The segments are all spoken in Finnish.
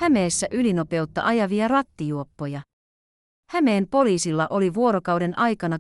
Hämeessä ylinopeutta ajavia rattijuoppoja. Hämeen poliisilla oli vuorokauden aikana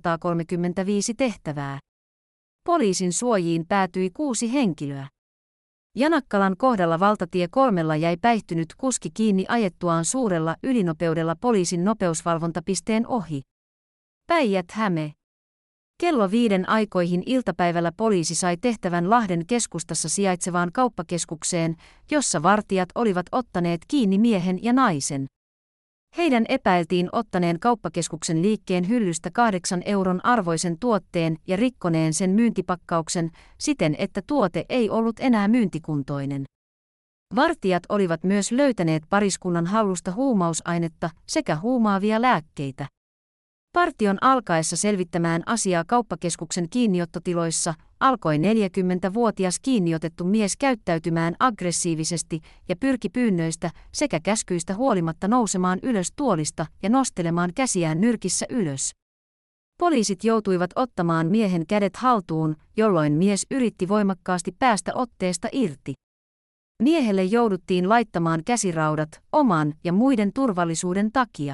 235 tehtävää. Poliisin suojiin päätyi 6 henkilöä. Janakkalan kohdalla valtatie 3 jäi päihtynyt kuski kiinni ajettuaan suurella ylinopeudella poliisin nopeusvalvontapisteen ohi. Päijät-Häme. Kello 5 aikoihin iltapäivällä poliisi sai tehtävän Lahden keskustassa sijaitsevaan kauppakeskukseen, jossa vartijat olivat ottaneet kiinni miehen ja naisen. Heidän epäiltiin ottaneen kauppakeskuksen liikkeen hyllystä 8 euron arvoisen tuotteen ja rikkoneen sen myyntipakkauksen siten, että tuote ei ollut enää myyntikuntoinen. Vartijat olivat myös löytäneet pariskunnan hallusta huumausainetta sekä huumaavia lääkkeitä. Partion alkaessa selvittämään asiaa kauppakeskuksen kiinniottotiloissa alkoi 40-vuotias kiinniotettu mies käyttäytymään aggressiivisesti ja pyrki pyynnöistä sekä käskyistä huolimatta nousemaan ylös tuolista ja nostelemaan käsiään nyrkissä ylös. Poliisit joutuivat ottamaan miehen kädet haltuun, jolloin mies yritti voimakkaasti päästä otteesta irti. Miehelle jouduttiin laittamaan käsiraudat oman ja muiden turvallisuuden takia.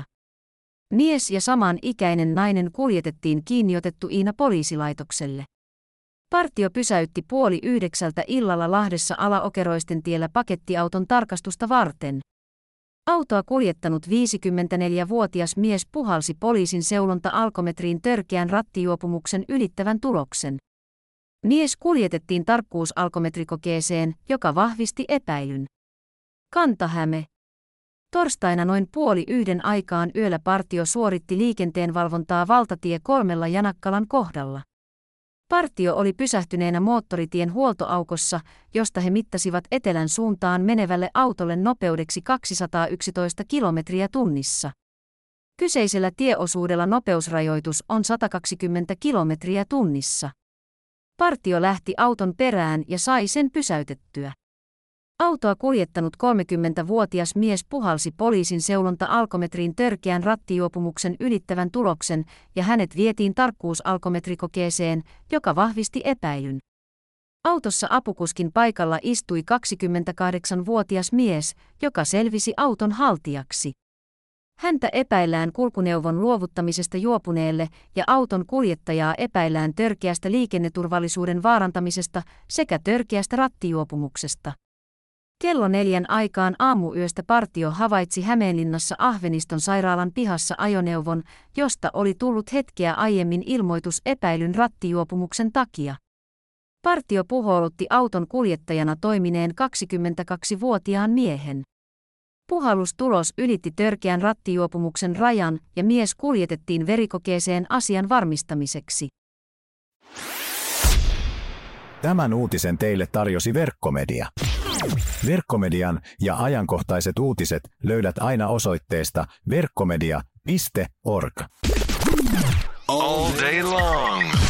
Mies ja saman-ikäinen nainen kuljetettiin kiinniotettuina poliisilaitokselle. Partio pysäytti 8:30 illalla Lahdessa Ala-Okeroisten tiellä pakettiauton tarkastusta varten. Autoa kuljettanut 54-vuotias mies puhalsi poliisin seulonta-alkometriin törkeän rattijuopumuksen ylittävän tuloksen. Mies kuljetettiin tarkkuusalkometrikokeeseen, joka vahvisti epäilyn. Kanta-Häme. Torstaina noin 12:30 aikaan yöllä partio suoritti liikenteenvalvontaa valtatie 3 Janakkalan kohdalla. Partio oli pysähtyneenä moottoritien huoltoaukossa, josta he mittasivat etelän suuntaan menevälle autolle nopeudeksi 211 kilometriä tunnissa. Kyseisellä tieosuudella nopeusrajoitus on 120 kilometriä tunnissa. Partio lähti auton perään ja sai sen pysäytettyä. Autoa kuljettanut 30-vuotias mies puhalsi poliisin seulonta-alkometriin törkeän rattijuopumuksen ylittävän tuloksen ja hänet vietiin tarkkuusalkometrikokeeseen, joka vahvisti epäilyn. Autossa apukuskin paikalla istui 28-vuotias mies, joka selvisi auton haltijaksi. Häntä epäillään kulkuneuvon luovuttamisesta juopuneelle ja auton kuljettajaa epäillään törkeästä liikenneturvallisuuden vaarantamisesta sekä törkeästä rattijuopumuksesta. Kello 4 aikaan aamuyöstä partio havaitsi Hämeenlinnassa Ahveniston sairaalan pihassa ajoneuvon, josta oli tullut hetkeä aiemmin ilmoitus epäilyn rattijuopumuksen takia. Partio puhallutti auton kuljettajana toimineen 22-vuotiaan miehen. Puhallustulos ylitti törkeän rattijuopumuksen rajan ja mies kuljetettiin verikokeeseen asian varmistamiseksi. Tämän uutisen teille tarjosi Verkkomedia. Verkkomedian ja ajankohtaiset uutiset löydät aina osoitteesta verkkomedia.org. All day long.